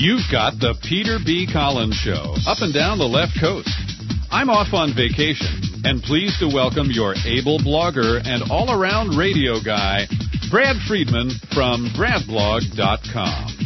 You've got the Peter B. Collins Show, up and down the left coast. I'm off on vacation, and pleased to welcome your able blogger and all-around radio guy, Brad Friedman from bradblog.com.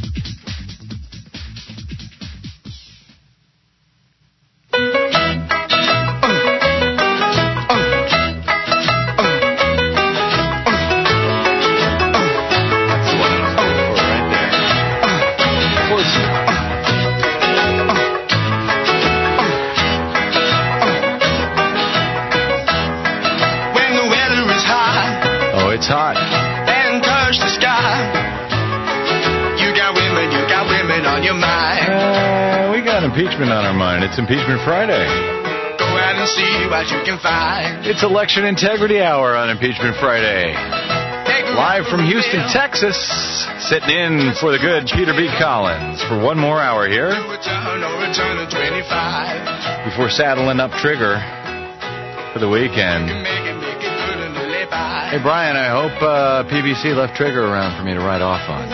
It's hot. And touch the sky. You got women on your mind. We got impeachment on our mind. It's Impeachment Friday. Go out and see what you can find. It's Election Integrity Hour on Impeachment Friday. Live from Houston, Texas. Sitting in for the good Peter B. Collins for one more hour here. No return to 25. Before saddling up Trigger for the weekend. Hey, Brian, I hope PBC left Trigger around for me to ride off on.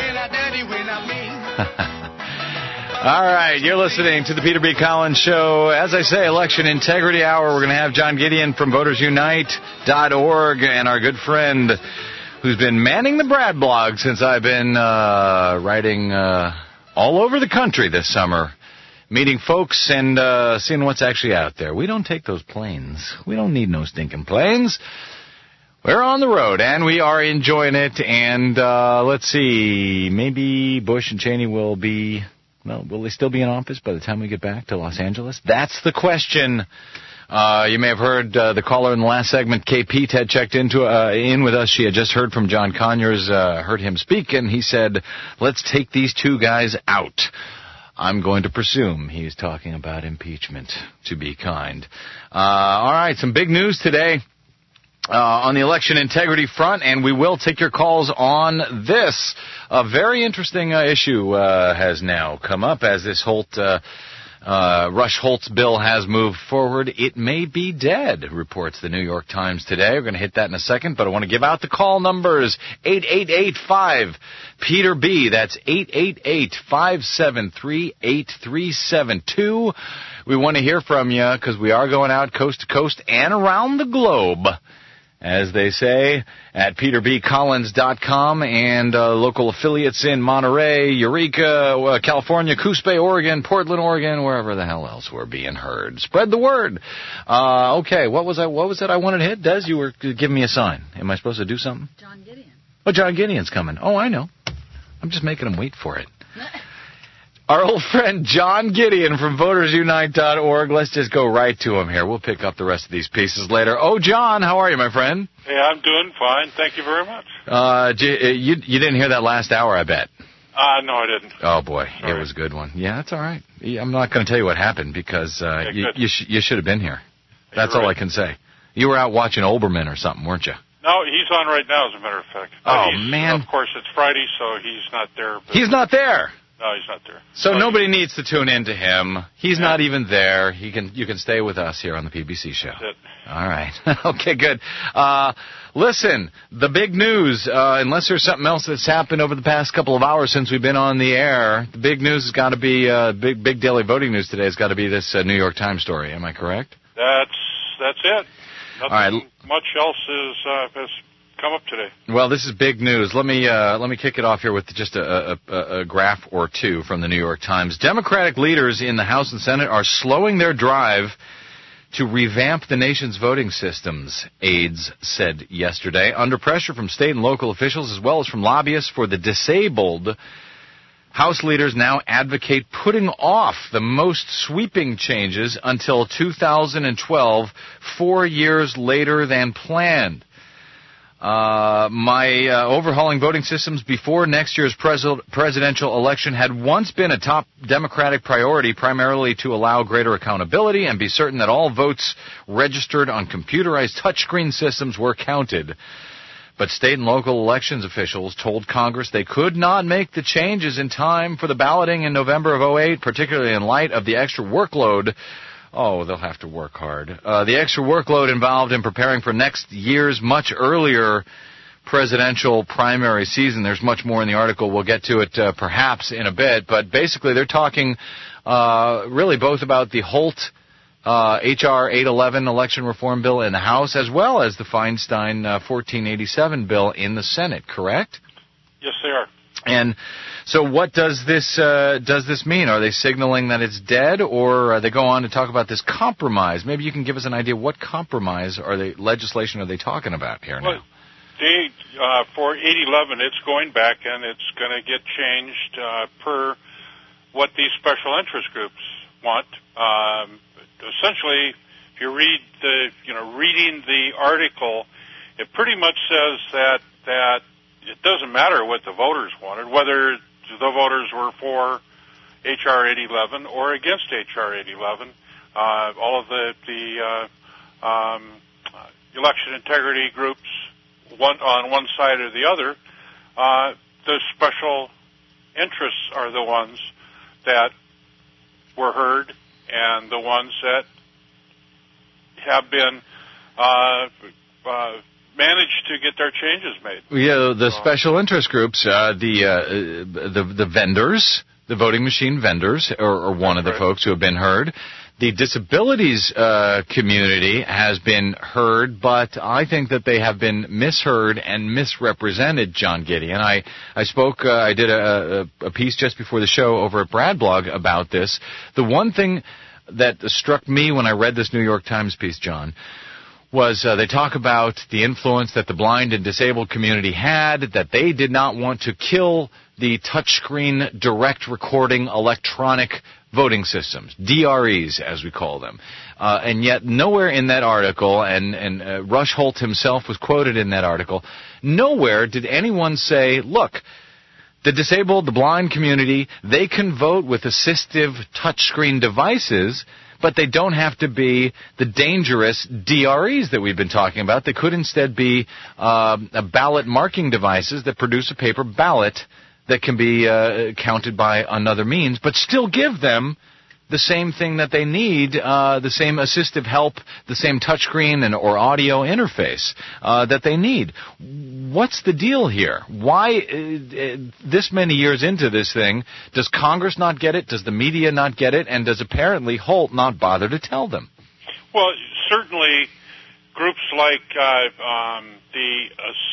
All right, you're listening to the Peter B. Collins Show. As I say, Election Integrity Hour. We're going to have John Gideon from VotersUnite.org and our good friend who's been manning the Brad blog since I've been writing all over the country this summer, meeting folks and seeing what's actually out there. We don't take those planes. We don't need no stinking planes. We're on the road, and we are enjoying it, and let's see, maybe Bush and Cheney will be, well, will they still be in office by the time we get back to Los Angeles? That's the question. You may have heard the caller in the last segment, Kay Pete, had checked in with us. She had just heard from John Conyers, heard him speak, and he said, let's take these two guys out. I'm going to presume he's talking about impeachment, to be kind. All right, some big news today. On the election integrity front, and we will take your calls on this. A very interesting issue has now come up as this Rush-Holtz bill has moved forward. It may be dead, reports the New York Times today. We're going to hit that in a second, but I want to give out the call numbers. 8885-PETER-B. That's 888-573-8372. We want to hear from you because we are going out coast to coast and around the globe, as they say, at peterbcollins.com and local affiliates in Monterey, Eureka, California, Coos Bay, Oregon, Portland, Oregon, wherever the hell else we're being heard. Spread the word. Okay, what was it I wanted to hit? Des, you were giving me a sign. Am I supposed to do something? John Gideon. Oh, John Gideon's coming. Oh, I know. I'm just making him wait for it. Our old friend John Gideon from VotersUnite.org. Let's just go right to him here. We'll pick up the rest of these pieces later. Oh, John, how are you, my friend? Hey, I'm doing fine. Thank you very much. You didn't hear that last hour, I bet. No, I didn't. Oh, boy. Sorry. It was a good one. Yeah, that's all right. I'm not going to tell you what happened because you should have been here. That's all I can say. You were out watching Olbermann or something, weren't you? No, he's on right now, as a matter of fact. Oh, man. Of course, it's Friday, so he's not there. He's not there. No, he's not there. So nobody needs to tune in to him. He's not even there. You can stay with us here on the PBC show. That's it. All right. Okay, good. Listen, the big news, unless there's something else that's happened over the past couple of hours since we've been on the air, the big news has got to be, big daily voting news today has got to be this New York Times story. Am I correct? That's it. Nothing All right. much else has come up today. Well, this is big news. Let me kick it off here with just a graph or two from the New York Times. Democratic leaders in the House and Senate are slowing their drive to revamp the nation's voting systems, aides said yesterday. Under pressure from state and local officials as well as from lobbyists for the disabled, House leaders now advocate putting off the most sweeping changes until 2012, 4 years later than planned. Overhauling voting systems before next year's presidential election had once been a top Democratic priority, primarily to allow greater accountability and be certain that all votes registered on computerized touchscreen systems were counted. But state and local elections officials told Congress they could not make the changes in time for the balloting in November of 2008, particularly in light of the extra workload. Oh, they'll have to work hard. The extra workload involved in preparing for next year's much earlier presidential primary season. There's much more in the article. We'll get to it perhaps in a bit. But basically they're talking really both about the Holt H.R. 811 election reform bill in the House as well as the Feinstein 1487 bill in the Senate, correct? Yes, they are. And so what does this mean? Are they signaling that it's dead, or they go on to talk about this compromise? Maybe you can give us an idea what compromise legislation are they talking about here now? They, for 811, it's going back and it's going to get changed per what these special interest groups want. Essentially, if you read reading the article, it pretty much says that it doesn't matter what the voters wanted, whether the voters were for H.R. 811 or against H.R. 811. All of the election integrity groups, on one side or the other, the special interests are the ones that were heard and the ones that have been managed to get their changes made. Yeah, the special interest groups, the vendors, the voting machine vendors, are one of the folks who have been heard. The disabilities community has been heard, but I think that they have been misheard and misrepresented, John Gideon. I spoke, I did a piece just before the show over at Brad Blog about this. The one thing that struck me when I read this New York Times piece, John, was they talk about the influence that the blind and disabled community had, that they did not want to kill the touchscreen direct recording electronic voting systems, DREs as we call them. And yet nowhere in that article, and Rush Holt himself was quoted in that article, nowhere did anyone say, look, the disabled, the blind community, they can vote with assistive touchscreen devices, but they don't have to be the dangerous DREs that we've been talking about. They could instead be ballot marking devices that produce a paper ballot that can be counted by another means, but still give them the same thing that they need, the same assistive help, the same touchscreen or audio interface that they need. What's the deal here? Why, this many years into this thing, does Congress not get it? Does the media not get it? And does apparently Holt not bother to tell them? Well, certainly groups like the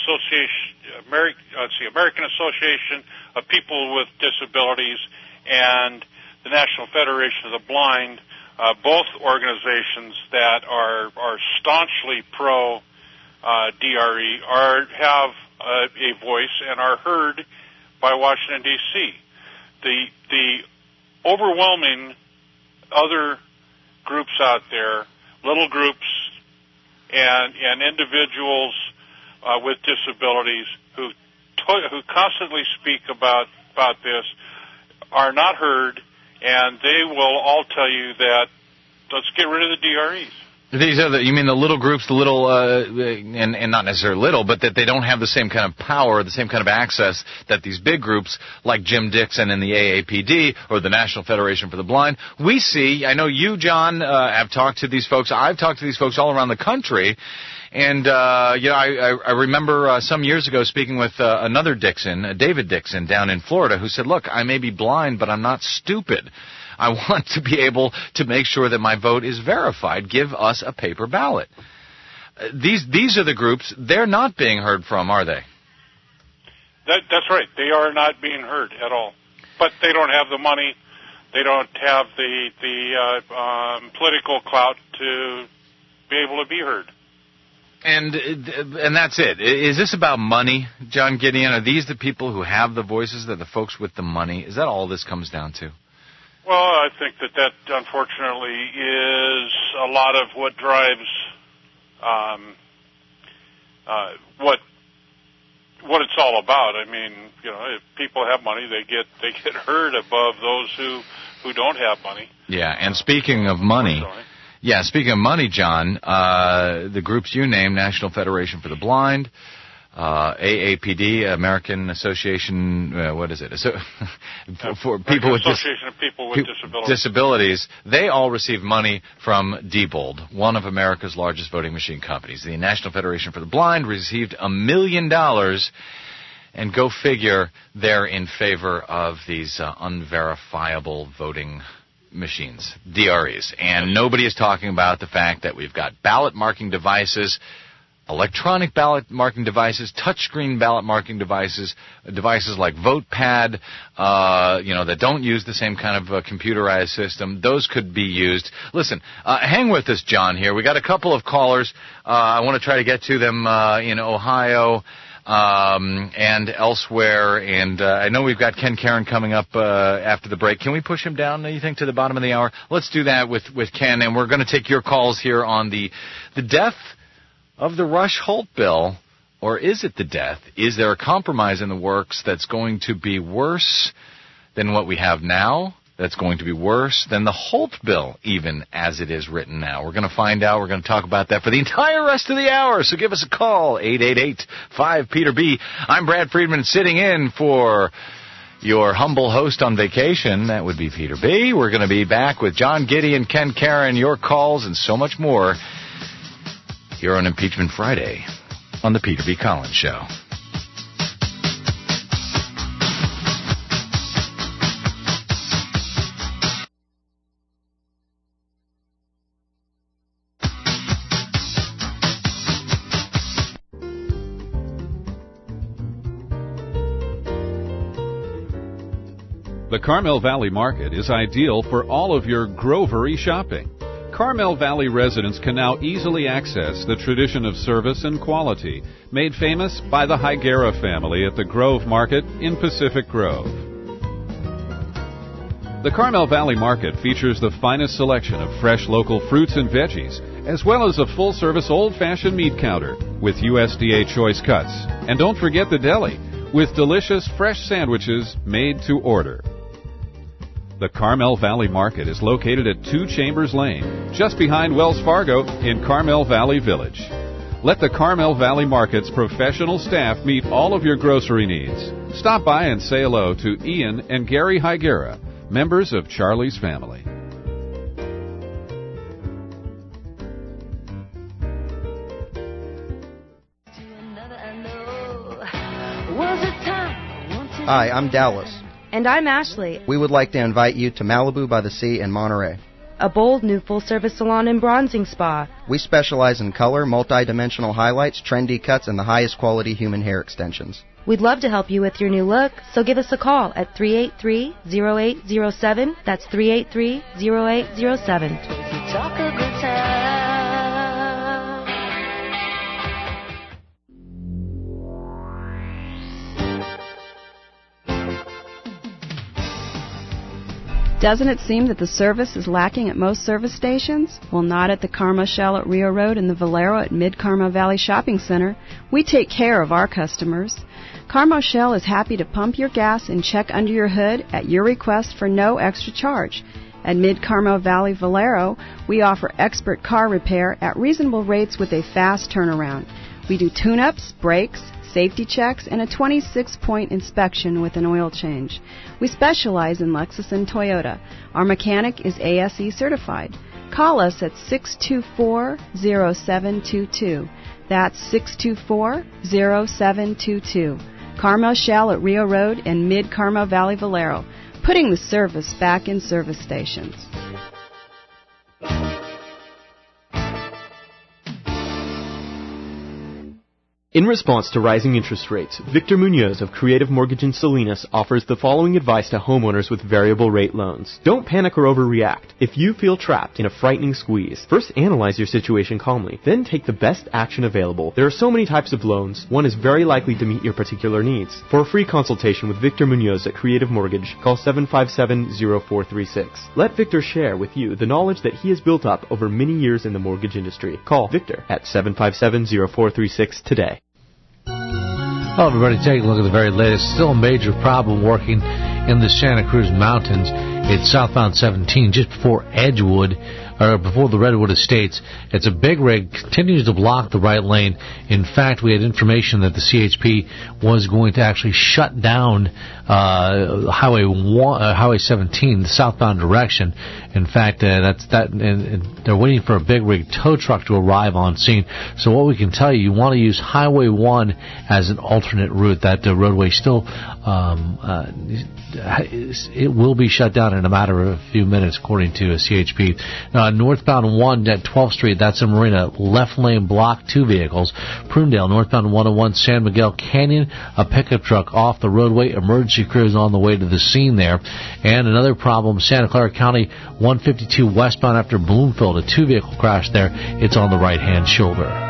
American Association of People with Disabilities and the National Federation of the Blind, both organizations that are staunchly pro DRE, have a voice and are heard by Washington D.C. The overwhelming other groups out there, little groups and individuals with disabilities who constantly speak about this are not heard. And they will all tell you that let's get rid of the DREs. These are you mean the little groups, the little, and not necessarily little, but that they don't have the same kind of power, the same kind of access that these big groups like Jim Dixon and the AAPD or the National Federation for the Blind. We see, I know you, John, have talked to these folks. I've talked to these folks all around the country. And, I remember some years ago speaking with another Dixon, David Dixon, down in Florida, who said, look, I may be blind, but I'm not stupid. I want to be able to make sure that my vote is verified. Give us a paper ballot. These are the groups. They're not being heard from, are they? That's right. They are not being heard at all. But they don't have the money. They don't have the political clout to be able to be heard. And that's it. Is this about money, John Gideon? Are these the people who have the voices, that the folks with the money? Is that all this comes down to? Well, I think that unfortunately is a lot of what drives what it's all about. I mean, if people have money, they get heard above those who don't have money. Yeah, and speaking of money. Yeah, speaking of money, John, the groups you named, National Federation for the Blind, AAPD, American Association, what is it? For people with Association of People with Disabilities. They all receive money from Diebold, one of America's largest voting machine companies. The National Federation for the Blind received $1 million, and go figure, they're in favor of these unverifiable voting machines, DREs. And nobody is talking about the fact that we've got ballot marking devices, electronic ballot marking devices, touchscreen ballot marking devices, devices like VotePad, that don't use the same kind of computerized system. Those could be used. Listen, hang with us, John, here. We got a couple of callers. I want to try to get to them in Ohio and elsewhere. And I know we've got Ken Caron coming up after the break. Can we push him down, you think, to the bottom of the hour? Let's do that with Ken, and we're going to take your calls here on the death of the Rush-Holt bill, or is it the death? Is there a compromise in the works that's going to be worse than what we have now? That's going to be worse than the Holt bill, even as it is written now. We're going to find out. We're going to talk about that for the entire rest of the hour. So give us a call, 888-5-PETER-B. I'm Brad Friedman, sitting in for your humble host on vacation. That would be Peter B. We're going to be back with John Gideon, Ken Caron, your calls, and so much more here on Impeachment Friday on the Peter B. Collins Show. The Carmel Valley Market is ideal for all of your grovery shopping. Carmel Valley residents can now easily access the tradition of service and quality made famous by the Higuera family at the Grove Market in Pacific Grove. The Carmel Valley Market features the finest selection of fresh local fruits and veggies, as well as a full-service old-fashioned meat counter with USDA choice cuts. And don't forget the deli, with delicious fresh sandwiches made to order. The Carmel Valley Market is located at 2 Chambers Lane, just behind Wells Fargo in Carmel Valley Village. Let the Carmel Valley Market's professional staff meet all of your grocery needs. Stop by and say hello to Ian and Gary Higuera, members of Charlie's family. Hi, I'm Dallas. And I'm Ashley. We would like to invite you to Malibu by the Sea in Monterey. A bold new full-service salon and bronzing spa. We specialize in color, multi-dimensional highlights, trendy cuts, and the highest quality human hair extensions. We'd love to help you with your new look, so give us a call at 383-0807. That's 383-0807. Talk a good time. Doesn't it seem that the service is lacking at most service stations? Well, not at the Carmel Shell at Rio Road and the Valero at Mid-Carmel Valley Shopping Center. We take care of our customers. Carmel Shell is happy to pump your gas and check under your hood at your request for no extra charge. At Mid-Carmel Valley Valero, we offer expert car repair at reasonable rates with a fast turnaround. We do tune-ups, brakes, safety checks, and a 26-point inspection with an oil change. We specialize in Lexus and Toyota. Our mechanic is ASE certified. Call us at 624-0722. That's 624-0722. Carmel Shell at Rio Road and Mid-Carmel Valley Valero, putting the service back in service stations. In response to rising interest rates, Victor Munoz of Creative Mortgage in Salinas offers the following advice to homeowners with variable rate loans. Don't panic or overreact. If you feel trapped in a frightening squeeze, first analyze your situation calmly, then take the best action available. There are so many types of loans, one is very likely to meet your particular needs. For a free consultation with Victor Munoz at Creative Mortgage, call 757-0436. Let Victor share with you the knowledge that he has built up over many years in the mortgage industry. Call Victor at 757-0436 today. Hello, everybody. Take a look at the very latest. Still a major problem working in the Santa Cruz Mountains. It's southbound 17, just before Edgewood. before the Redwood Estates. It's a big rig, continues to block the right lane. In fact, we had information that the CHP was going to actually shut down Highway 17, the southbound direction. In fact, and they're waiting for a big rig tow truck to arrive on scene. So what we can tell you want to use Highway 1 as an alternate route. That roadway still it will be shut down in a matter of a few minutes, according to a CHP. Northbound 1 at 12th Street, that's in Marina, left lane blocked, 2 vehicles. Prunedale, northbound 101, San Miguel Canyon, a pickup truck off the roadway. Emergency crews on the way to the scene there. And another problem, Santa Clara County, 152 westbound after Bloomfield, a 2-vehicle crash there. It's on the right-hand shoulder.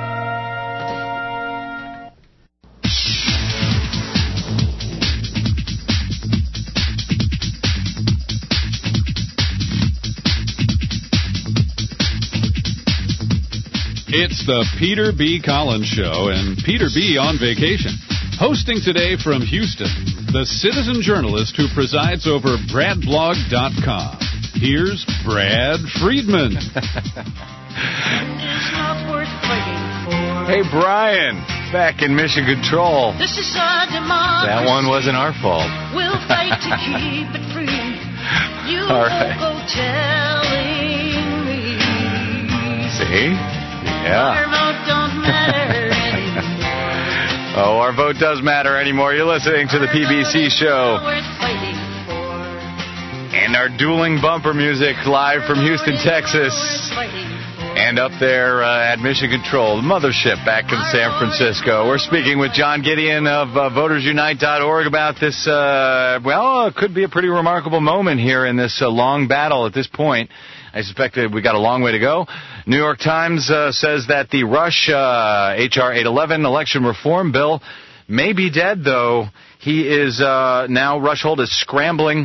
It's the Peter B. Collins Show and Peter B. on vacation. Hosting today from Houston, the citizen journalist who presides over BradBlog.com. Here's Brad Friedman. Hey, Brian, back in Mission Control. This is our democracy. That one wasn't our fault. We'll fight to keep it free. You All right. won't go telling me. See? Yeah. Our vote don't matter anymore. Oh, our vote does matter anymore. You're listening to the PBC show. And our dueling bumper music live from Houston, Texas. And up there at Mission Control, the mothership back in San Francisco. We're speaking with John Gideon of VotersUnite.org about this, it could be a pretty remarkable moment here in this long battle at this point. I suspect that we got a long way to go. New York Times says that the Rush H.R. 811 election reform bill may be dead, though. He is now, Rush Holt is scrambling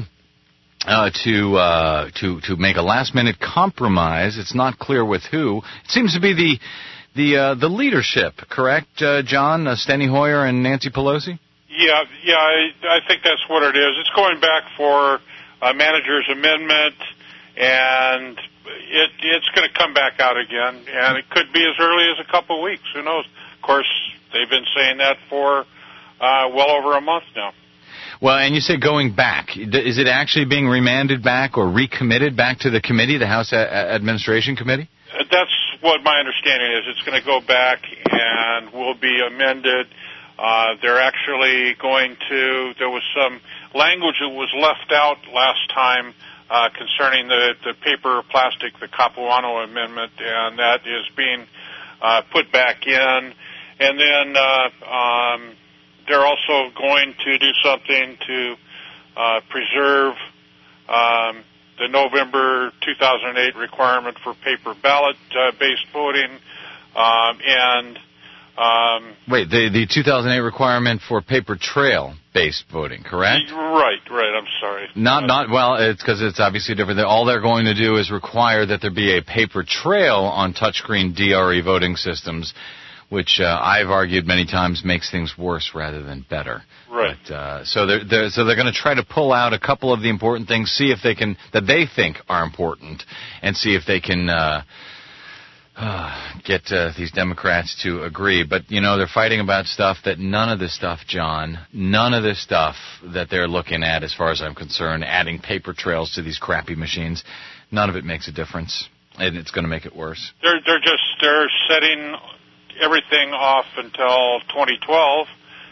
to make a last-minute compromise. It's not clear with who. It seems to be the leadership, correct, John? Steny Hoyer and Nancy Pelosi? Yeah, I think that's what it is. It's going back for a manager's amendment, and it's going to come back out again, and it could be as early as a couple of weeks. Who knows? Of course, they've been saying that for well over a month now. Well, and you say going back. Is it actually being remanded back or recommitted back to the committee, the House Administration Committee? That's what my understanding is. It's going to go back and will be amended. They're actually going to, there was some language that was left out last time concerning the paper plastic, the Capuano Amendment, and that is being put back in. And then they're also going to do something to preserve the November 2008 requirement for paper ballot-based voting. Wait, the 2008 requirement for paper trail-based voting, correct? Right. I'm sorry. It's because it's obviously different. All they're going to do is require that there be a paper trail on touchscreen DRE voting systems, which I've argued many times makes things worse rather than better. Right. But, so they're going to try to pull out a couple of the important things, see if they can, that they think are important, and see if they can get these Democrats to agree. But, they're fighting about stuff that none of this stuff that they're looking at, as far as I'm concerned, adding paper trails to these crappy machines, none of it makes a difference, and it's going to make it worse. They're setting everything off until 2012.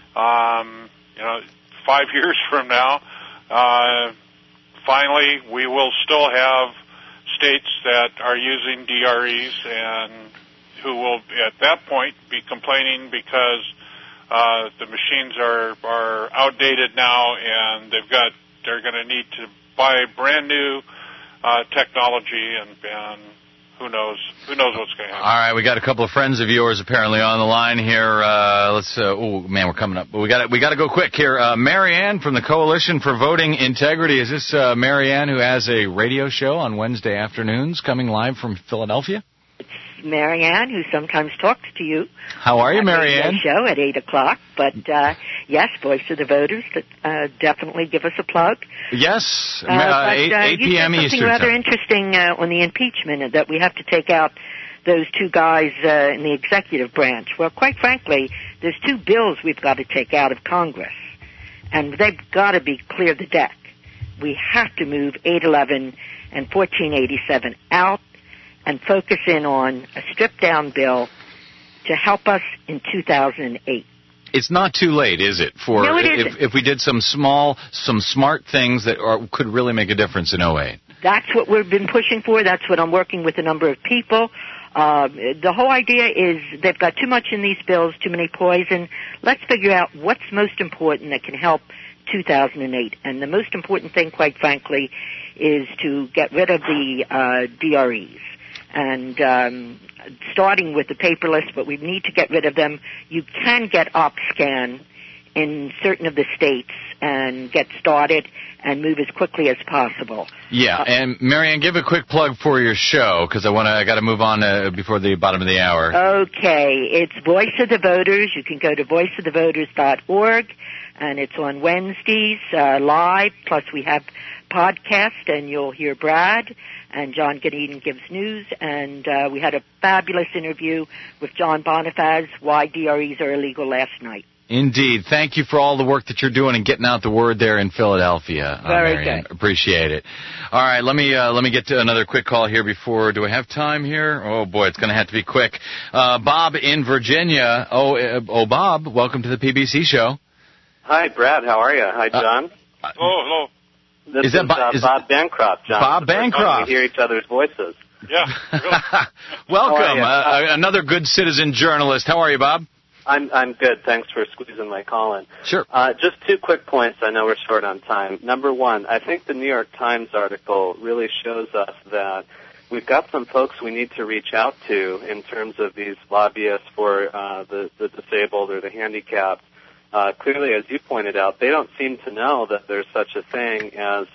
5 years from now, finally, we will still have states that are using DREs and who will, at that point, be complaining because the machines are outdated now, and they're going to need to buy brand new technology, and who knows what's going to happen. All right, we got a couple of friends of yours apparently on the line here. We're coming up. But we got to go quick here. Marianne from the Coalition for Voting Integrity. Is this Marianne who has a radio show on Wednesday afternoons coming live from Philadelphia? Marianne, who sometimes talks to you. How are you, Marianne? Show at 8 o'clock. But, yes, Voice of the Voters, definitely give us a plug. Yes, 8 p.m. You said Eastern something rather time. interesting on the impeachment, that we have to take out those two guys in the executive branch. Well, quite frankly, there's two bills we've got to take out of Congress, and they've got to be clear the deck. We have to move 811 and 1487 out and focus in on a stripped-down bill to help us in 2008. It's not too late, is it? For No, it isn't. if we did some smart things that could really make a difference in 08. That's what we've been pushing for. That's what I'm working with a number of people. The whole idea is they've got too much in these bills, too many poison. Let's figure out what's most important that can help 2008. And the most important thing, quite frankly, is to get rid of the DREs. And starting with the paperless, but we need to get rid of them. You can get OpScan in certain of the states and get started and move as quickly as possible. Yeah, and Marianne, give a quick plug for your show, because I got to move on before the bottom of the hour. Okay, it's Voice of the Voters. You can go to voiceofthevoters.org, and it's on Wednesdays live. Plus, we have podcast, and you'll hear Brad. And John Gideon gives news, and we had a fabulous interview with John Bonifaz, why DREs are illegal, last night. Indeed. Thank you for all the work that you're doing and getting out the word there in Philadelphia. Very Marianne. good. Appreciate it. All right, let me get to another quick call here before. Do I have time here? Oh boy, it's going to have to be quick. Bob in Virginia. Bob, welcome to the PBC show. Hi, Brad. How are you? Hi, John. Hello. This is Bob Bancroft, John. Bob Bancroft. We hear each other's voices. Yeah. Welcome. Another good citizen journalist. How are you, Bob? I'm good. Thanks for squeezing my call in. Sure. Just 2 quick points. I know we're short on time. Number one, I think the New York Times article really shows us that we've got some folks we need to reach out to in terms of these lobbyists for the disabled or the handicapped. Clearly, as you pointed out, they don't seem to know that there's such a thing as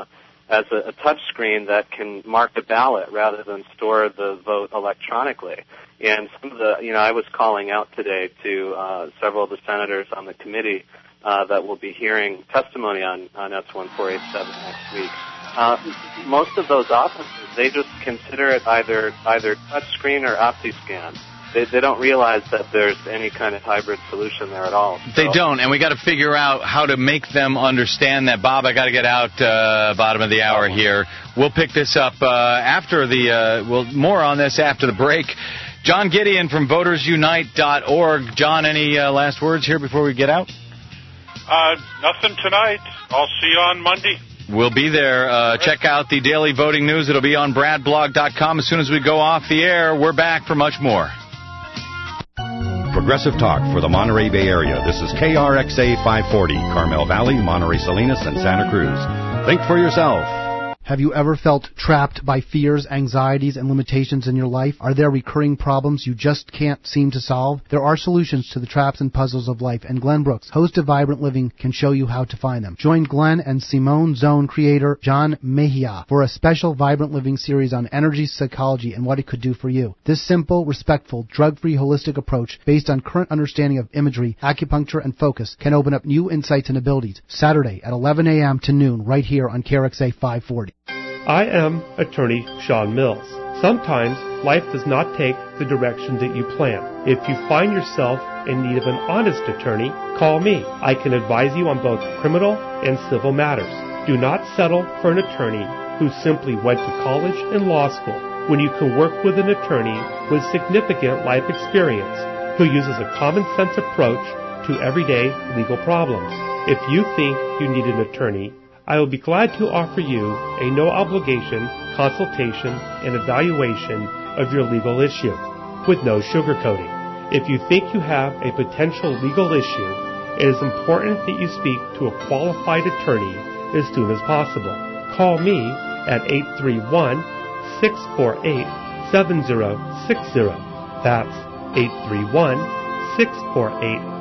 a touch screen that can mark the ballot rather than store the vote electronically. And some of the, I was calling out today to several of the senators on the committee that will be hearing testimony on S1487 next week. Most of those offices, they just consider it either touch screen or OptiScan. They don't realize that there's any kind of hybrid solution there at all. They don't, and we got to figure out how to make them understand that. Bob, I got to get out bottom of the hour here. We'll pick this up after more on this after the break. John Gideon from VotersUnite.org. John, any last words here before we get out? Nothing tonight. I'll see you on Monday. We'll be there. Check out the daily voting news. It'll be on bradblog.com. As soon as we go off the air, we're back for much more. Progressive Talk for the Monterey Bay Area. This is KRXA 540, Carmel Valley, Monterey Salinas, and Santa Cruz. Think for yourself. Have you ever felt trapped by fears, anxieties, and limitations in your life? Are there recurring problems you just can't seem to solve? There are solutions to the traps and puzzles of life, and Glenn Brooks, host of Vibrant Living, can show you how to find them. Join Glenn and Simone Zone creator John Mejia for a special Vibrant Living series on energy, psychology, and what it could do for you. This simple, respectful, drug-free, holistic approach based on current understanding of imagery, acupuncture, and focus can open up new insights and abilities. Saturday at 11 a.m. to noon right here on KRXA 540. I am attorney Sean Mills. Sometimes life does not take the direction that you plan. If you find yourself in need of an honest attorney, call me. I can advise you on both criminal and civil matters. Do not settle for an attorney who simply went to college and law school when you can work with an attorney with significant life experience who uses a common sense approach to everyday legal problems. If you think you need an attorney, I will be glad to offer you a no-obligation consultation and evaluation of your legal issue with no sugarcoating. If you think you have a potential legal issue, it is important that you speak to a qualified attorney as soon as possible. Call me at 831-648-7060. That's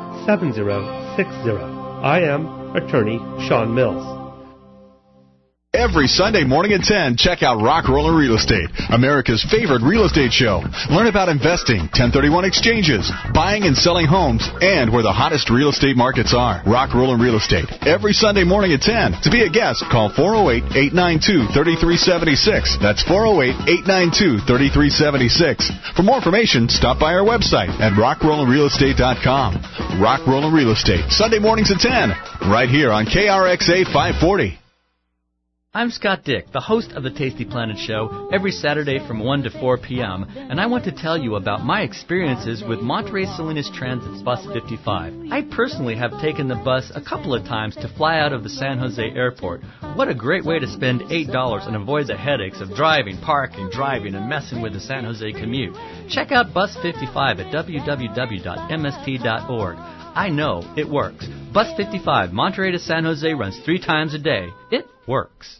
831-648-7060. I am attorney Sean Mills. Every Sunday morning at 10, check out Rock Roller Real Estate, America's favorite real estate show. Learn about investing, 1031 exchanges, buying and selling homes, and where the hottest real estate markets are. Rock Roller Real Estate, every Sunday morning at 10. To be a guest, call 408-892-3376. That's 408-892-3376. For more information, stop by our website at rockrollerrealestate.com. Rock Roller Real Estate, Sunday mornings at 10, right here on KRXA 540. I'm Scott Dick, the host of the Tasty Planet Show, every Saturday from 1 to 4 p.m., and I want to tell you about my experiences with Monterey Salinas Transit's Bus 55. I personally have taken the bus a couple of times to fly out of the San Jose airport. What a great way to spend $8 and avoid the headaches of driving, parking, driving, and messing with the San Jose commute. Check out Bus 55 at www.mst.org. I know, it works. Bus 55, Monterey to San Jose, runs 3 times a day. It works.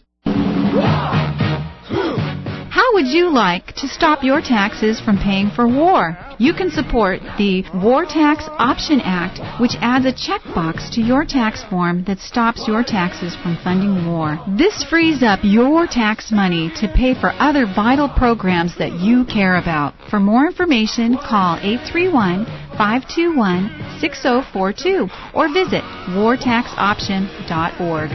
How would you like to stop your taxes from paying for war? You can support the War Tax Option Act, which adds a checkbox to your tax form that stops your taxes from funding war. This frees up your tax money to pay for other vital programs that you care about. For more information, call 831-521-6042 or visit wartaxoption.org.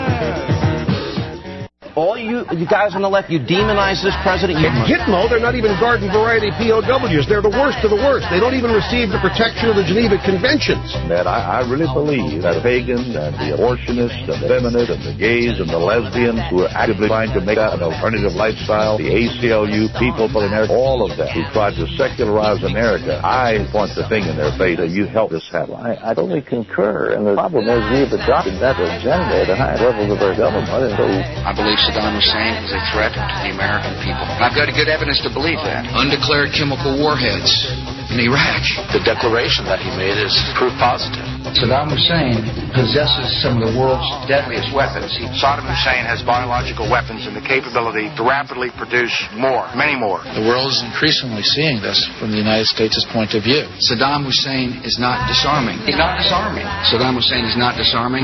All you guys on the left, you demonize this president. Gitmo, they're not even garden variety POWs. They're the worst of the worst. They don't even receive the protection of the Geneva Conventions. That I really believe that pagans and the abortionists and the feminists and the gays and the lesbians who are actively trying to make that an alternative lifestyle, the ACLU, People for America, all of that who tried to secularize America, I point the thing in their face that you help this happen. I totally concur. And the problem is we've adopted that agenda at the high levels of our government. And so I believe Saddam Hussein is a threat to the American people. I've got good evidence to believe that. Undeclared chemical warheads in Iraq. The declaration that he made is proof positive. Saddam Hussein possesses some of the world's deadliest weapons. Saddam Hussein has biological weapons and the capability to rapidly produce more, many more. The world is increasingly seeing this from the United States' point of view. Saddam Hussein is not disarming. He's not disarming. Saddam Hussein is not disarming.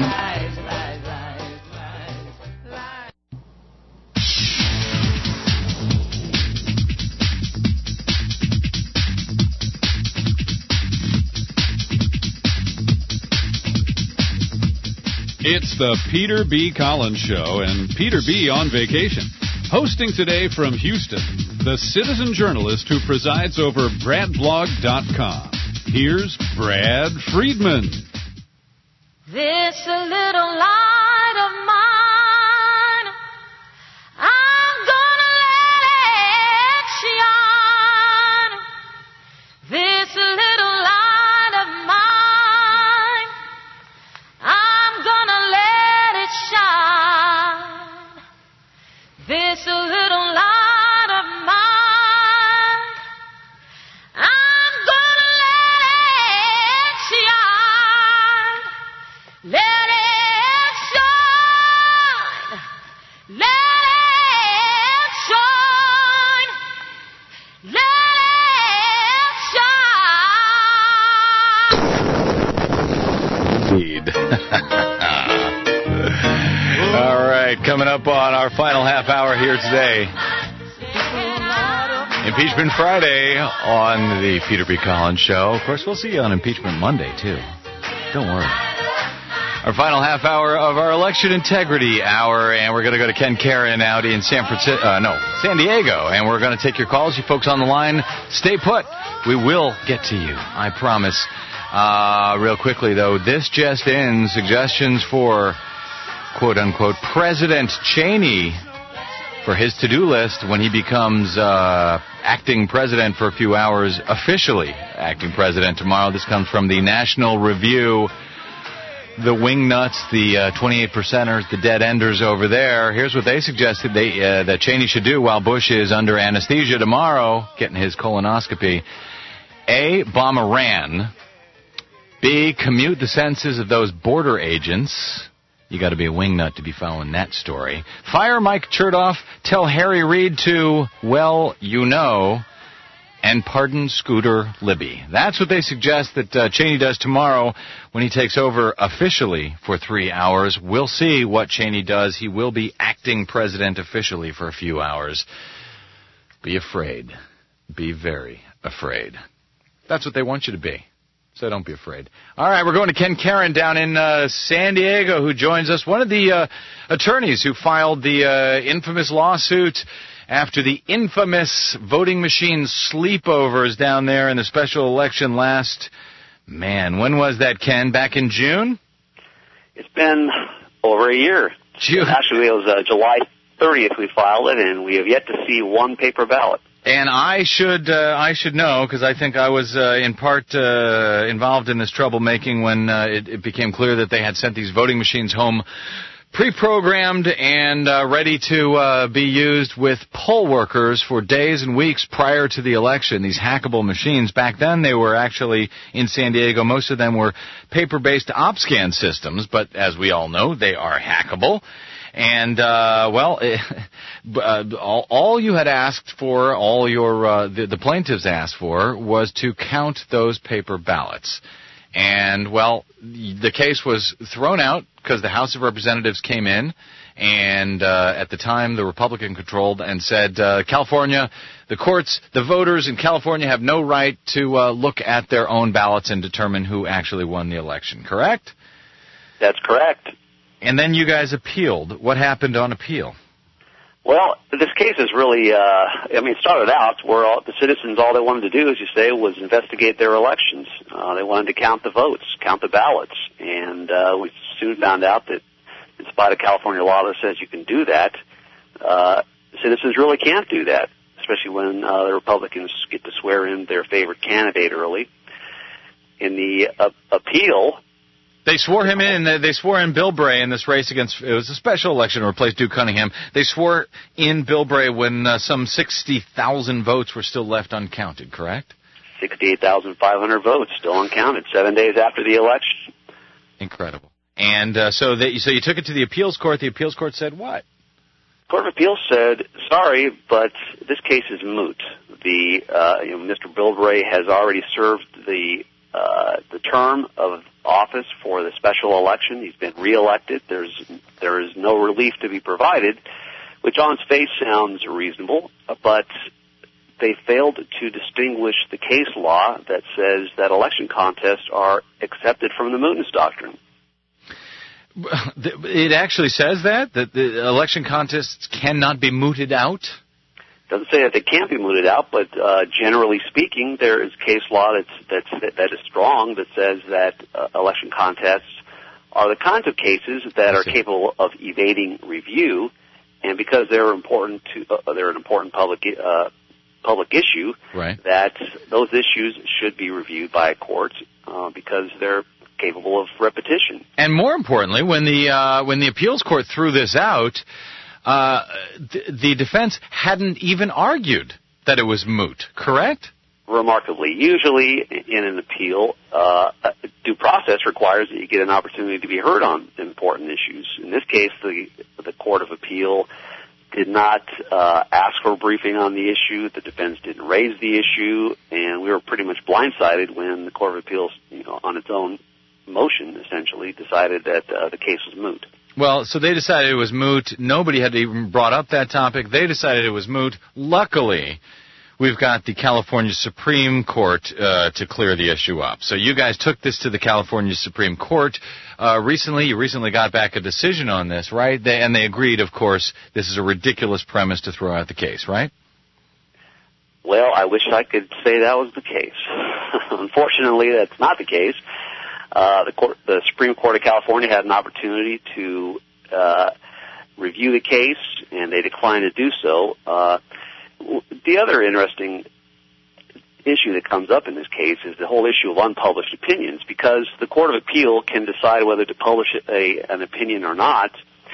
It's the Peter B. Collins Show and Peter B. on vacation. Hosting today from Houston, the citizen journalist who presides over BradBlog.com. Here's Brad Friedman. This little light of mine, I'm gonna let it shine. This little light of mine, I'm gonna let it shine. This little light of mine, I'm gonna let it shine. Let it shine. Let it shine. Let it shine. Indeed. All right, coming up on our final half hour here today. Impeachment Friday on the Peter B. Collins Show. Of course, we'll see you on Impeachment Monday, too. Don't worry. Our final half hour of our Election Integrity Hour, and we're going to go to Ken Karen out in San Diego, and we're going to take your calls. You folks on the line, stay put. We will get to you, I promise. Real quickly, though, this just in, suggestions for, quote-unquote, President Cheney for his to-do list when he becomes acting president for a few hours, officially acting president tomorrow. This comes from the National Review. The wingnuts, the 28%ers, the dead enders over there. Here's what they suggested that Cheney should do while Bush is under anesthesia tomorrow, getting his colonoscopy. A, bomb Iran. B, commute the sentences of those border agents. You got to be a wingnut to be following that story. Fire Mike Chertoff. Tell Harry Reid to, well, you know. and pardon Scooter Libby. That's what they suggest that Cheney does tomorrow when he takes over officially for 3 hours. We'll see what Cheney does. He will be acting president officially for a few hours. Be afraid. Be very afraid. That's what they want you to be. So don't be afraid. All right, we're going to Ken Karen down in San Diego, who joins us. One of the attorneys who filed the infamous lawsuit after the infamous voting machine sleepovers down there in the special election last, when was that, Ken? Back in June? It's been over a year. June. Actually, it was July 30th we filed it, and we have yet to see one paper ballot. And I should know, because I think I was in part involved in this troublemaking when it became clear that they had sent these voting machines home pre-programmed and ready to be used with poll workers for days and weeks prior to the election. These hackable machines, back then they were actually in San Diego. Most of them were paper-based OpScan systems, but as we all know, they are hackable. And, all you had asked for, all your the plaintiffs asked for, was to count those paper ballots. And, the case was thrown out because the House of Representatives came in, and at the time the Republican controlled, and said, California, the courts, the voters in California have no right to look at their own ballots and determine who actually won the election, correct? That's correct. And then you guys appealed. What happened on appeal? Well, this case is really, it started out where the citizens, all they wanted to do, as you say, was investigate their elections. They wanted to count the votes, count the ballots. And we soon found out that in spite of California law that says you can do that, citizens really can't do that, especially when the Republicans get to swear in their favorite candidate early. In the appeal... They swore him in. They swore in Bill Bray in this race against. It was a special election to replace Duke Cunningham. They swore in Bill Bray when some 60,000 votes were still left uncounted. Correct? 68,500 votes still uncounted 7 days after the election. Incredible. And so you took it to the appeals court. The appeals court said what? Court of Appeals said, sorry, but this case is moot. Mr. Bill Bray has already served the term of office for the special election. He's been reelected. There is no relief to be provided, which on its face sounds reasonable, but they failed to distinguish the case law that says that election contests are accepted from the mootness doctrine. It actually says that the election contests cannot be mooted out? Doesn't say that they can't be mooted out, but generally speaking, there is case law that is strong that says that election contests are the kinds of cases that are capable of evading review, and because they're important they're an important public issue. Right. That those issues should be reviewed by a court because they're capable of repetition. And more importantly, when the appeals court threw this out. The defense hadn't even argued that it was moot, correct? Remarkably. Usually in an appeal, due process requires that you get an opportunity to be heard on important issues. In this case, the Court of Appeal did not ask for a briefing on the issue. The defense didn't raise the issue, and we were pretty much blindsided when the Court of Appeals, on its own motion, essentially, decided that the case was moot. Well, so they decided it was moot. Nobody had even brought up that topic. They decided it was moot. Luckily, we've got the California Supreme Court to clear the issue up. So you guys took this to the California Supreme Court recently. You recently got back a decision on this, right? And they agreed, of course, this is a ridiculous premise to throw out the case, right? Well, I wish I could say that was the case. Unfortunately, that's not the case. The Supreme Court of California had an opportunity to review the case, and they declined to do so. The other interesting issue that comes up in this case is the whole issue of unpublished opinions, because the Court of Appeal can decide whether to publish an opinion or not.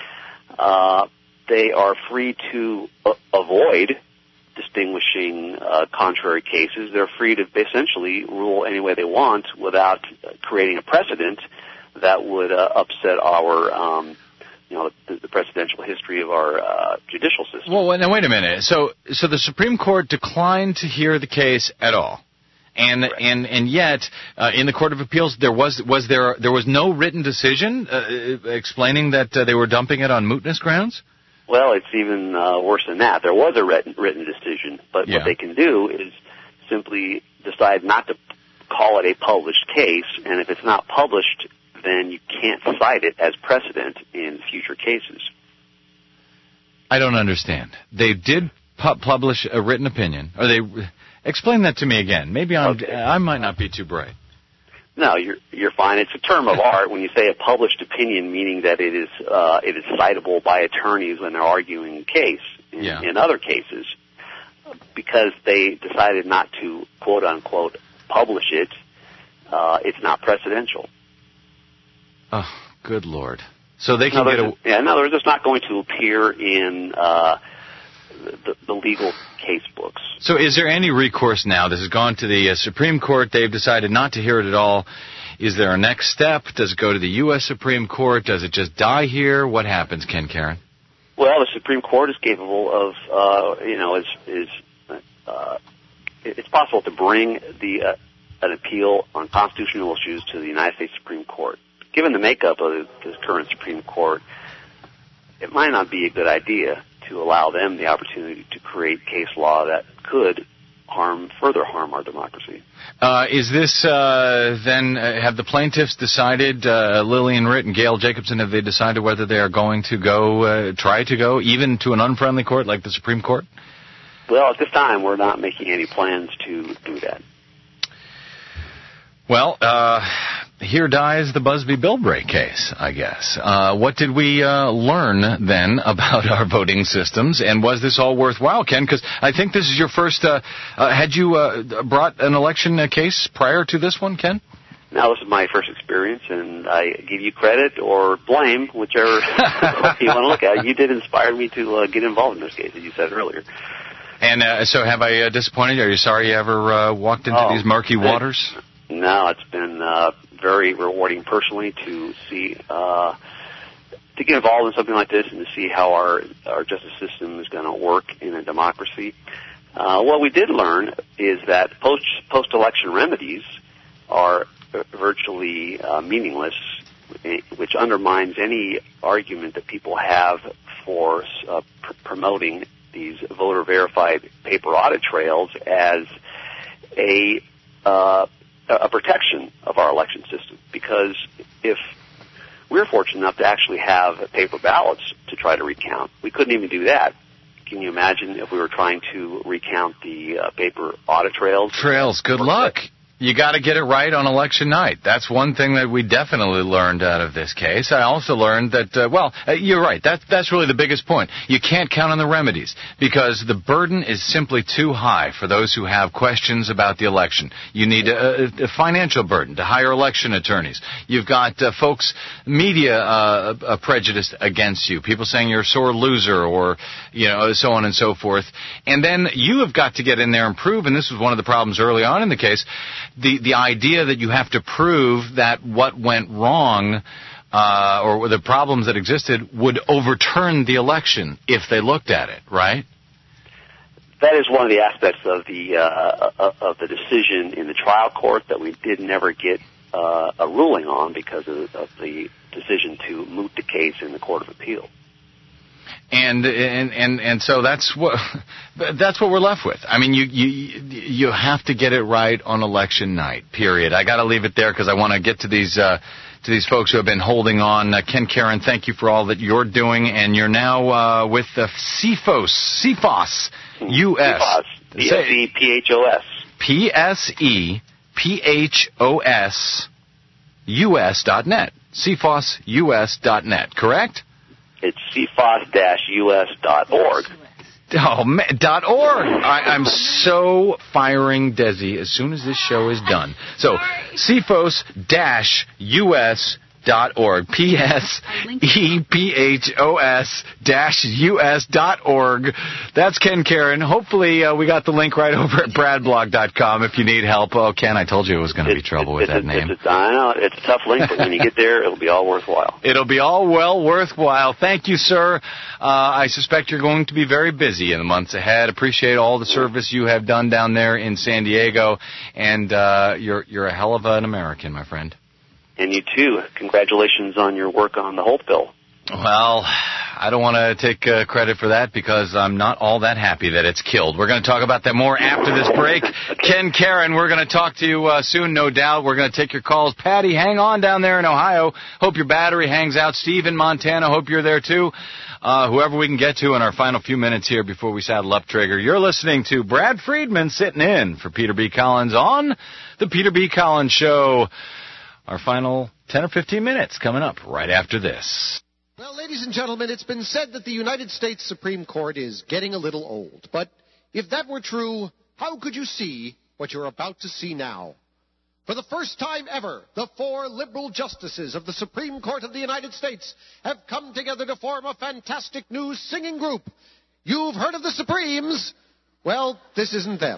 They are free to avoid distinguishing contrary cases. They're free to essentially rule any way they want without creating a precedent that would upset our the presidential history of our judicial system. Well, now wait a minute. So the Supreme Court declined to hear the case at all, and yet in the Court of Appeals there was no written decision explaining that they were dumping it on mootness grounds. Well, it's even worse than that. There was a written decision, but what they can do is simply decide not to call it a published case, and if it's not published, then you can't cite it as precedent in future cases. I don't understand. They did publish a written opinion, or they explain that to me again. Maybe I might not be too bright. No, you're fine. It's a term of art when you say a published opinion, meaning that it is citable by attorneys when they're arguing a case. In other cases, because they decided not to quote unquote publish it, it's not precedential. Oh, good Lord! So they can in other words, it's not going to appear in the legal case books. So is there any recourse now? This has gone to the Supreme Court. They've decided not to hear it at all. Is there a next step? Does it go to the U.S. Supreme Court? Does it just die here? What happens, Ken Karen? Well, the Supreme Court is capable of, it's possible to bring an appeal on constitutional issues to the United States Supreme Court. Given the makeup of the current Supreme Court, it might not be a good idea to allow them the opportunity to create case law that could further harm our democracy. Is this then, have the plaintiffs decided, Lillian Ritt and Gail Jacobson, have they decided whether they are going to try to go even to an unfriendly court like the Supreme Court? Well, at this time, we're not making any plans to do that. Well, here dies the Busby Bilbray case, I guess. What did we learn then about our voting systems, and was this all worthwhile, Ken? Because I think this is your first. Had you brought an election case prior to this one, Ken? No, this is my first experience, and I give you credit or blame, whichever you want to look at. You did inspire me to get involved in this case, as you said earlier. And so have I disappointed you? Are you sorry you ever walked into these murky waters? No, it's been very rewarding personally to see, to get involved in something like this and to see how our justice system is going to work in a democracy. What we did learn is that post-election remedies are virtually meaningless, which undermines any argument that people have for promoting these voter-verified paper audit trails as a protection of our election system. Because if we're fortunate enough to actually have paper ballots to try to recount, we couldn't even do that. Can you imagine if we were trying to recount the paper audit trails? Good luck. You got to get it right on election night. That's one thing that we definitely learned out of this case. I also learned that, you're right. That's really the biggest point. You can't count on the remedies because the burden is simply too high for those who have questions about the election. You need a financial burden to hire election attorneys. You've got folks, media prejudiced against you, people saying you're a sore loser or, so on and so forth. And then you have got to get in there and prove, and this was one of the problems early on in the case, the idea that you have to prove that what went wrong or the problems that existed would overturn the election if they looked at it, right? That is one of the aspects of the decision in the trial court that we did never get a ruling on because of the decision to moot the case in the Court of Appeal. And so that's what we're left with. I mean, you have to get it right on election night. Period. I got to leave it there because I want to get to these folks who have been holding on. Ken Karen, thank you for all that you're doing, and you're now with the CFOS US. CFOS. PSEPHOS US.net. CFOSUS.net. Correct? It's cfos-us.org. Oh, man, .org. I'm so firing Desi as soon as this show is done. So, cfos-us.org. PSEPHOS-US.org. PSEPHOS-US.org. That's Ken Karen. Hopefully we got the link right over at bradblog.com if you need help. Oh, Ken, I told you it was going to be trouble with that name. I know, it's a tough link, but when you get there, it'll be all worthwhile. It'll be all well worthwhile. Thank you, sir. I suspect you're going to be very busy in the months ahead. Appreciate all the service you have done down there in San Diego, and you're a hell of an American, my friend. And you too. Congratulations on your work on the Holt bill. Well, I don't want to take credit for that because I'm not all that happy that it's killed. We're going to talk about that more after this break. Ken Karen, we're going to talk to you soon, no doubt. We're going to take your calls. Patty, hang on down there in Ohio. Hope your battery hangs out. Steve in Montana, hope you're there too. Whoever we can get to in our final few minutes here before we saddle up Trigger. You're listening to Brad Friedman sitting in for Peter B. Collins on The Peter B. Collins Show. Our final 10 or 15 minutes coming up right after this. Well, ladies and gentlemen, it's been said that the United States Supreme Court is getting a little old. But if that were true, how could you see what you're about to see now? For the first time ever, the 4 liberal justices of the Supreme Court of the United States have come together to form a fantastic new singing group. You've heard of the Supremes? Well, this isn't them.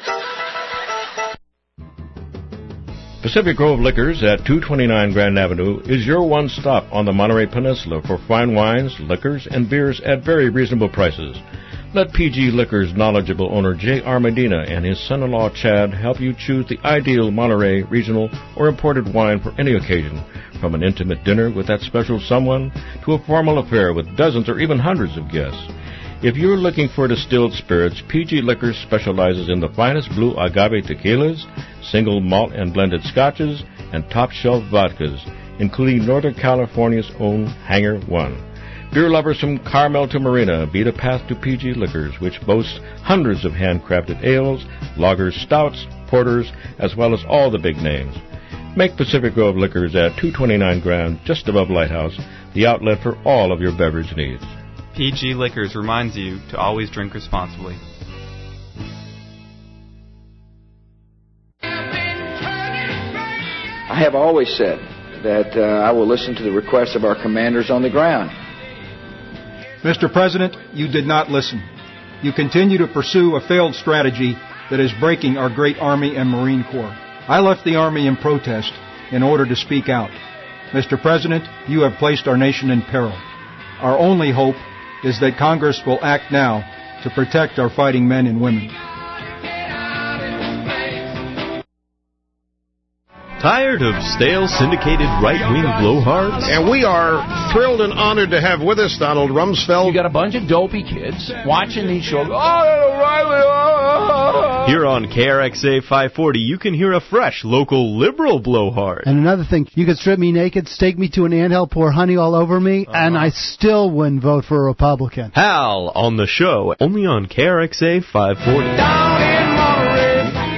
Pacific Grove Liquors at 229 Grand Avenue is your one stop on the Monterey Peninsula for fine wines, liquors, and beers at very reasonable prices. Let PG Liquors' knowledgeable owner J.R. Medina and his son-in-law Chad help you choose the ideal Monterey regional or imported wine for any occasion, from an intimate dinner with that special someone to a formal affair with dozens or even hundreds of guests. If you're looking for distilled spirits, PG Liquors specializes in the finest blue agave tequilas, single malt and blended scotches, and top-shelf vodkas, including Northern California's own Hangar One. Beer lovers from Carmel to Marina beat a path to PG Liquors, which boasts hundreds of handcrafted ales, lagers, stouts, porters, as well as all the big names. Make Pacific Grove Liquors at 229 Grand, just above Lighthouse, the outlet for all of your beverage needs. PG Liquors reminds you to always drink responsibly. I have always said that I will listen to the requests of our commanders on the ground. Mr. President, you did not listen. You continue to pursue a failed strategy that is breaking our great Army and Marine Corps. I left the Army in protest in order to speak out. Mr. President, you have placed our nation in peril. Our only hope is that Congress will act now to protect our fighting men and women. Tired of stale, syndicated, right-wing blowhards? And we are thrilled and honored to have with us Donald Rumsfeld. You got a bunch of dopey kids watching these shows. Here on KRXA 540, you can hear a fresh, local, liberal blowhard. And another thing, you could strip me naked, stake me to an anthill, pour honey all over me, and I still wouldn't vote for a Republican. Hal on the show, only on KRXA 540. Down in Monterey.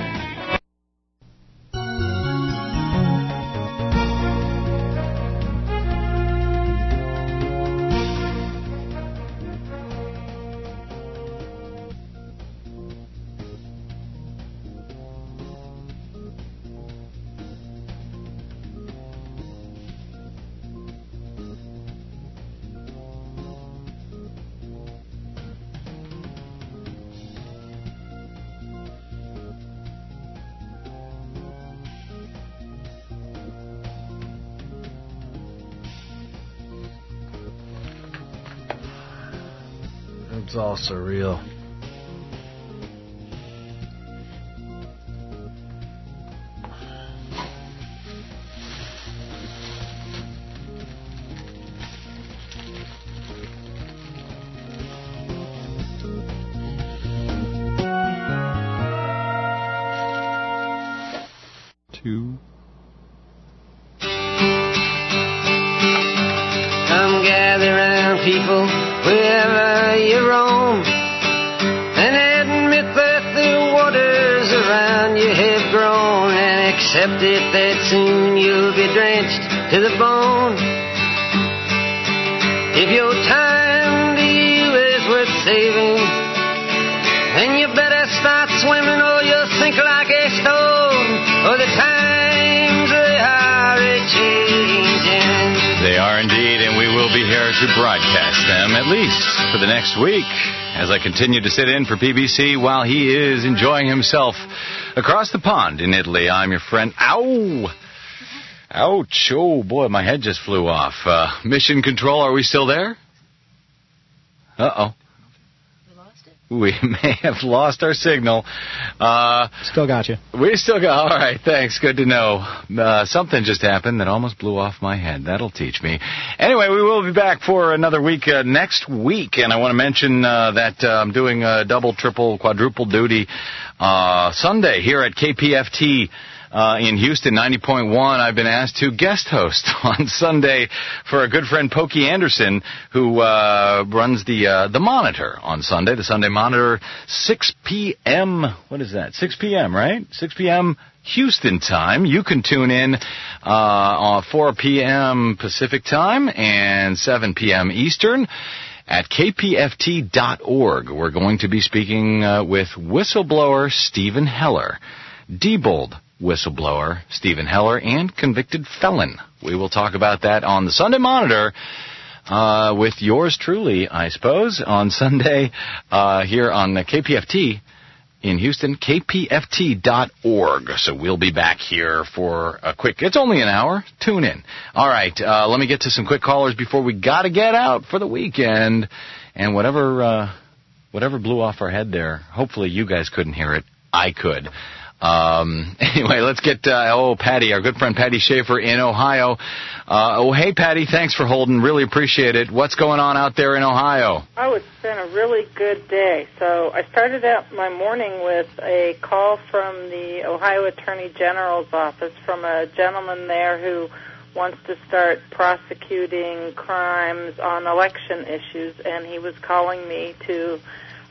It's all surreal. Come gather round, people, wherever you roam, and admit that the waters around you have grown, and accept it that soon you'll be drenched to the bone. If your time to you is worth saving, then you better start swimming or you'll sink like a stone, or the times they are a-changing. here to broadcast them, at least for the next week, as I continue to sit in for PBC while he is enjoying himself across the pond in Italy. I'm your friend. Ow! Ouch. Oh, boy, my head just flew off. Mission Control, are we still there? Uh-oh. We may have lost our signal. Still got you. We still got. All right, thanks. Good to know. Something just happened that almost blew off my head. That'll teach me. Anyway, we will be back for another week next week, and I want to mention that I'm doing double, triple, quadruple duty Sunday here at KPFT. In Houston, 90.1, I've been asked to guest host on Sunday for a good friend, Pokey Anderson, who runs the Monitor on Sunday. The Sunday Monitor, 6 p.m. What is that? 6 p.m., right? 6 p.m. Houston time. You can tune in on 4 p.m. Pacific time and 7 p.m. Eastern at kpft.org. We're going to be speaking with whistleblower Stephen Heller, Diebold whistleblower Stephen Heller, and convicted felon. We will talk about that on the Sunday Monitor with yours truly, I suppose, on Sunday here on KPFT in Houston, kpft.org. So we'll be back here for a quick, it's only an hour, tune in. All right, let me get to some quick callers before we got to get out for the weekend. And whatever blew off our head there, hopefully you guys couldn't hear it. I could. Anyway, let's get, Patty, our good friend Patty Schaefer in Ohio. Hey, Patty, thanks for holding. Really appreciate it. What's going on out there in Ohio? Oh, it's been a really good day. So I started out my morning with a call from the Ohio Attorney General's office from a gentleman there who wants to start prosecuting crimes on election issues, and he was calling me to...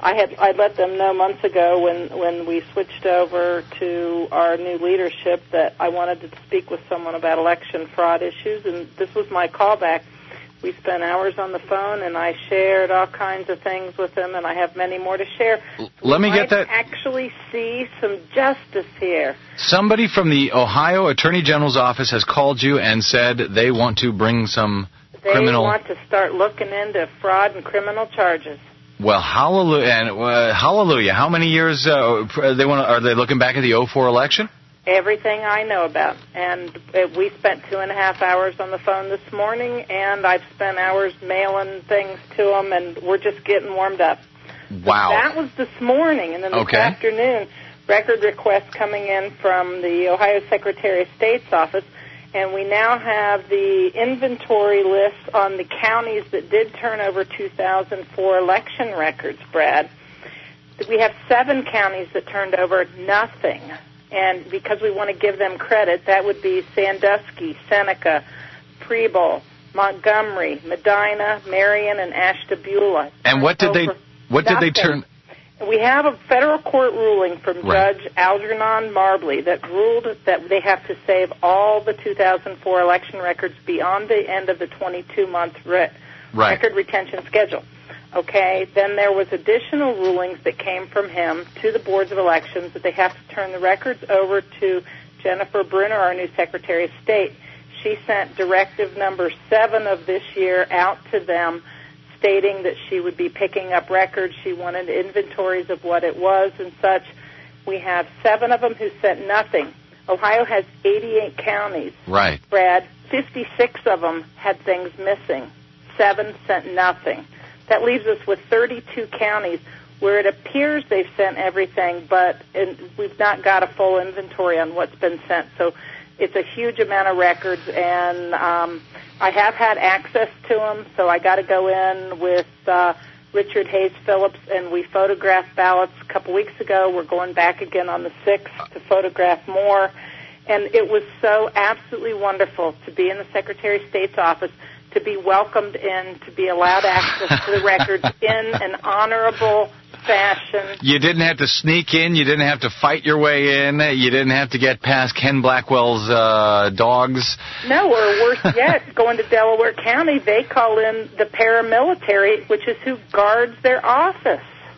I let them know months ago when we switched over to our new leadership that I wanted to speak with someone about election fraud issues, and this was my callback. We spent hours on the phone, and I shared all kinds of things with them, and I have many more to share. So let me get that. Actually see some justice here. Somebody from the Ohio Attorney General's office has called you and said they want to bring some criminal... They want to start looking into fraud and criminal charges. Well, hallelujah! And hallelujah! How many years are they looking back at the 04 election? Everything I know about, and we spent 2.5 hours on the phone this morning, and I've spent hours mailing things to them, and we're just getting warmed up. Wow! So that was this morning, and then this afternoon, record requests coming in from the Ohio Secretary of State's office. And we now have the inventory list on the counties that did turn over 2004 election records, Brad. We have 7 counties that turned over nothing. And because we want to give them credit, that would be Sandusky, Seneca, Preble, Montgomery, Medina, Marion, and Ashtabula. And what did they turn... We have a federal court ruling from Judge Algernon Marbley that ruled that they have to save all the 2004 election records beyond the end of the 22-month record retention schedule. Okay, then there was additional rulings that came from him to the boards of elections that they have to turn the records over to Jennifer Brunner, our new Secretary of State. She sent directive number 7 of this year out to them, stating that she would be picking up records. She wanted inventories of what it was and such. We have 7 of them who sent nothing. Ohio has 88 counties. Right. Brad, 56 of them had things missing. 7 sent nothing. That leaves us with 32 counties where it appears they've sent everything, but we've not got a full inventory on what's been sent. So it's a huge amount of records, and I have had access to them, so I got to go in with Richard Hayes Phillips, and we photographed ballots a couple weeks ago. We're going back again on the 6th to photograph more. And it was so absolutely wonderful to be in the Secretary of State's office, to be welcomed in, to be allowed access to the records in an honorable fashion. You didn't have to sneak in. You didn't have to fight your way in. You didn't have to get past Ken Blackwell's dogs. No, or worse yet, going to Delaware County, they call in the paramilitary, which is who guards their office.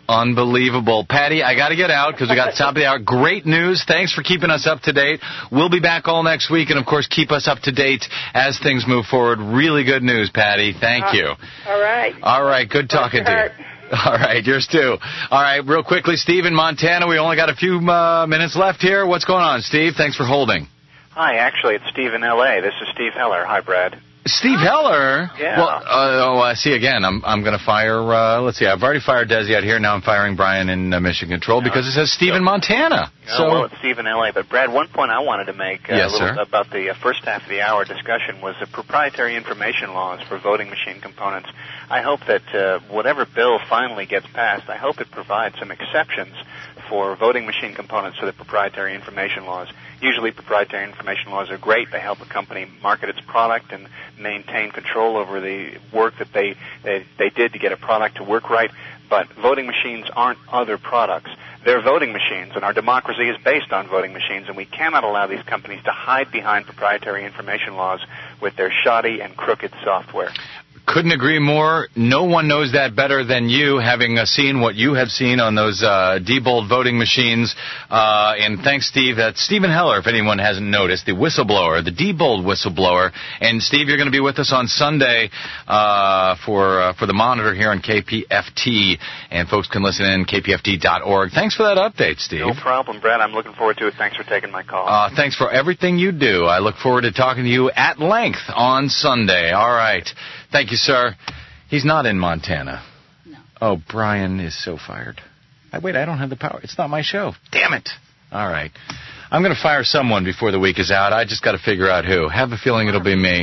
Unbelievable. Patty, I got to get out because we got the top of the hour. Great news. Thanks for keeping us up to date. We'll be back all next week, and, of course, keep us up to date as things move forward. Really good news, Patty. Thank you. All right. All right. Good talking to you. All right. Yours, too. All right. Real quickly, Steve in Montana. We only got a few minutes left here. What's going on, Steve? Thanks for holding. Hi. Actually, it's Steve in L.A. This is Steve Heller. Hi, Brad. Steve Heller? Yeah. Well, see, again, I'm going to fire, let's see, I've already fired Desi out here. Now I'm firing Brian in Mission Control because it says Steve in Montana. Well, it's Steve in L.A. But, Brad, one point I wanted to make yes, about the first half of the hour discussion was the proprietary information laws for voting machine components. I hope that whatever bill finally gets passed, I hope it provides some exceptions for voting machine components to the proprietary information laws. Usually proprietary information laws are great. They help a company market its product and maintain control over the work that they did to get a product to work right. But voting machines aren't other products. They're voting machines, and our democracy is based on voting machines, and we cannot allow these companies to hide behind proprietary information laws with their shoddy and crooked software. Couldn't agree more. No one knows that better than you, having seen what you have seen on those Diebold voting machines. And thanks, Steve. That's Stephen Heller, if anyone hasn't noticed, the whistleblower, the Diebold whistleblower. And, Steve, you're going to be with us on Sunday for the Monitor here on KPFT. And folks can listen in, kpft.org. Thanks for that update, Steve. No problem, Brad. I'm looking forward to it. Thanks for taking my call. Thanks for everything you do. I look forward to talking to you at length on Sunday. All right. Thank you, sir. He's not in Montana. No. Oh, Brian is so fired. Wait, I don't have the power. It's not my show. Damn it. All right. I'm going to fire someone before the week is out. I just got to figure out who. Have a feeling it'll be me.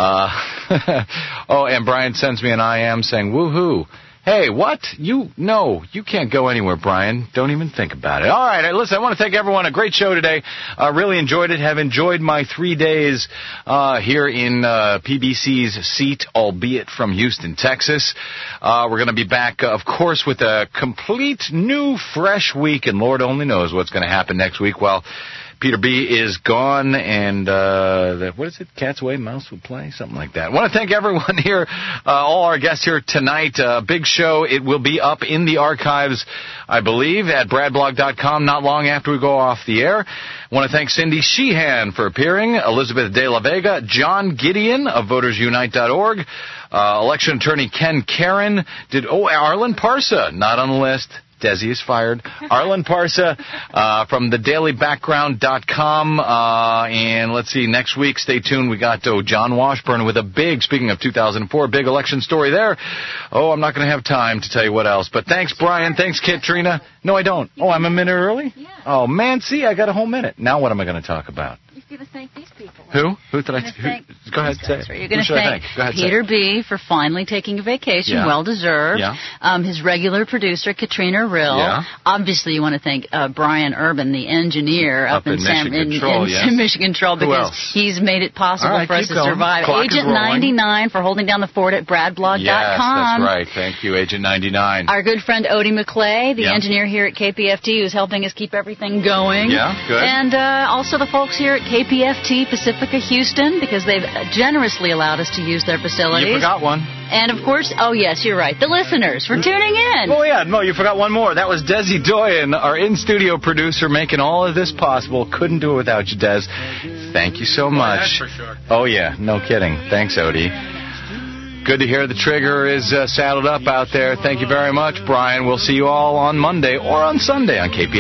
Oh, and Brian sends me an IM saying, woohoo. Hey, what? No, you can't go anywhere, Brian. Don't even think about it. All right, listen, I want to thank everyone. A great show today. Really enjoyed it. Have enjoyed my 3 days here in PBC's seat, albeit from Houston, Texas. We're going to be back, of course, with a complete new, fresh week, and Lord only knows what's going to happen next week. Well, Peter B. is gone, and what is it? Cat's away, mouse will play? Something like that. I want to thank everyone here, all our guests here tonight. Big show. It will be up in the archives, I believe, at bradblog.com not long after we go off the air. I want to thank Cindy Sheehan for appearing, Elizabeth De La Vega, John Gideon of VotersUnite.org, election attorney Ken Karen, Arlen Parsa, not on the list. Desi is fired. Arlen Parsa from thedailybackground.com. And let's see, next week, stay tuned. We got John Washburn with a big, speaking of 2004, big election story there. Oh, I'm not going to have time to tell you what else. But thanks, Brian. Thanks, Katrina. No, I don't. Oh, I'm a minute early? Yeah. Oh, man, see, I got a whole minute. Now what am I going to talk about? You're going to thank these people. Who? Who did I thank? Go ahead, say it. You're going to thank Peter B. for finally taking a vacation, well-deserved. Yeah. His regular producer, Katrina Rill. Yeah. Obviously, you want to thank Brian Urban, the engineer up in Mission Control, because he's made it possible for us to survive. Agent 99 for holding down the fort at bradblog.com. Yes, that's right. Thank you, Agent 99. Our good friend Odie McClay, the engineer here at KPFT, who's helping us keep everything going. Yeah, good. And also the folks here at KPFT Pacifica Houston, because they've generously allowed us to use their facilities. You forgot one. And, of course, oh, yes, you're right, the listeners for tuning in. Oh, yeah, no, you forgot one more. That was Desi Doyen, our in-studio producer, making all of this possible. Couldn't do it without you, Des. Thank you so much. That's for sure. Oh, yeah, no kidding. Thanks, Odie. Good to hear the trigger is saddled up out there. Thank you very much, Brian. We'll see you all on Monday or on Sunday on KPFT.